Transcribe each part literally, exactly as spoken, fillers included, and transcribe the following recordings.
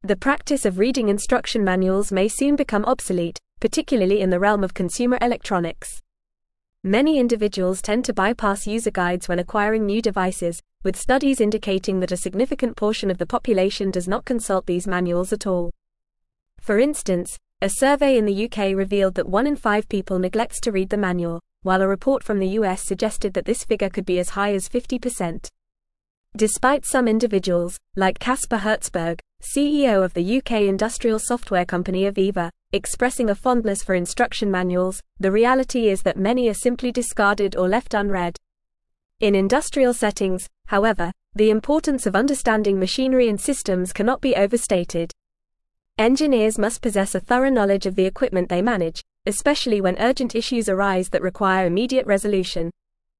The practice of reading instruction manuals may soon become obsolete, particularly in the realm of consumer electronics. Many individuals tend to bypass user guides when acquiring new devices, with studies indicating that a significant portion of the population does not consult these manuals at all. For instance, a survey in the U K revealed that one in five people neglects to read the manual, while a report from the U S suggested that this figure could be as high as fifty percent. Despite some individuals, like Caspar Hertzberg, C E O of the U K industrial software company Aviva, expressing a fondness for instruction manuals, the reality is that many are simply discarded or left unread. In industrial settings, however, the importance of understanding machinery and systems cannot be overstated. Engineers must possess a thorough knowledge of the equipment they manage, especially when urgent issues arise that require immediate resolution.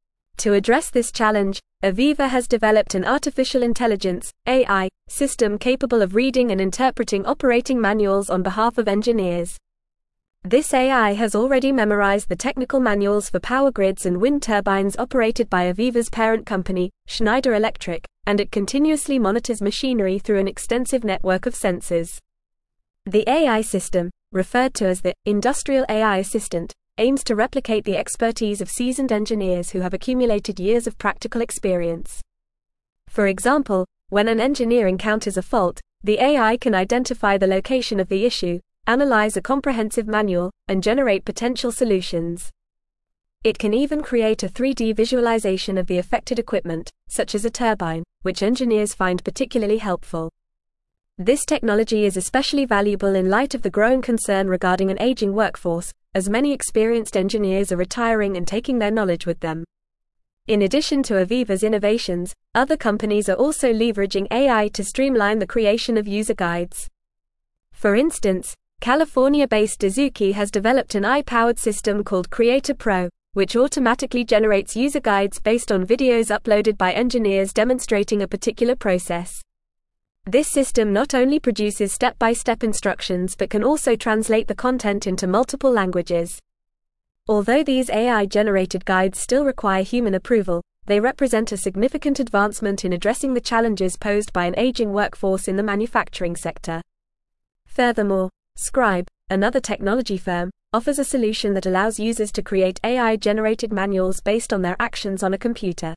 To address this challenge, Aviva has developed an artificial intelligence (A I) system capable of reading and interpreting operating manuals on behalf of engineers. This A I has already memorized the technical manuals for power grids and wind turbines operated by Aviva's parent company, Schneider Electric, and it continuously monitors machinery through an extensive network of sensors. The A I system, referred to as the Industrial A I Assistant, aims to replicate the expertise of seasoned engineers who have accumulated years of practical experience. For example, when an engineer encounters a fault, the A I can identify the location of the issue, analyze a comprehensive manual, and generate potential solutions. It can even create a three D visualization of the affected equipment, such as a turbine, which engineers find particularly helpful. This technology is especially valuable in light of the growing concern regarding an aging workforce, as many experienced engineers are retiring and taking their knowledge with them. In addition to Aviva's innovations, other companies are also leveraging A I to streamline the creation of user guides. For instance, California-based Dazuki has developed an A I-powered system called Creator Pro, which automatically generates user guides based on videos uploaded by engineers demonstrating a particular process. This system not only produces step-by-step instructions but can also translate the content into multiple languages. Although these A I-generated guides still require human approval, they represent a significant advancement in addressing the challenges posed by an aging workforce in the manufacturing sector. Furthermore, Scribe, another technology firm, offers a solution that allows users to create A I-generated manuals based on their actions on a computer.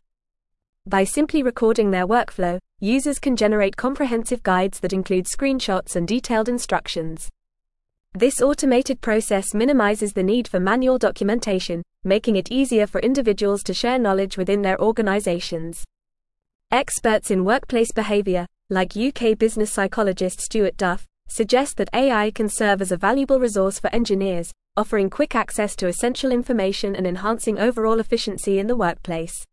By simply recording their workflow, users can generate comprehensive guides that include screenshots and detailed instructions. This automated process minimizes the need for manual documentation, making it easier for individuals to share knowledge within their organizations. Experts in workplace behavior, like U K business psychologist Stuart Duff, suggest that A I can serve as a valuable resource for engineers, offering quick access to essential information and enhancing overall efficiency in the workplace.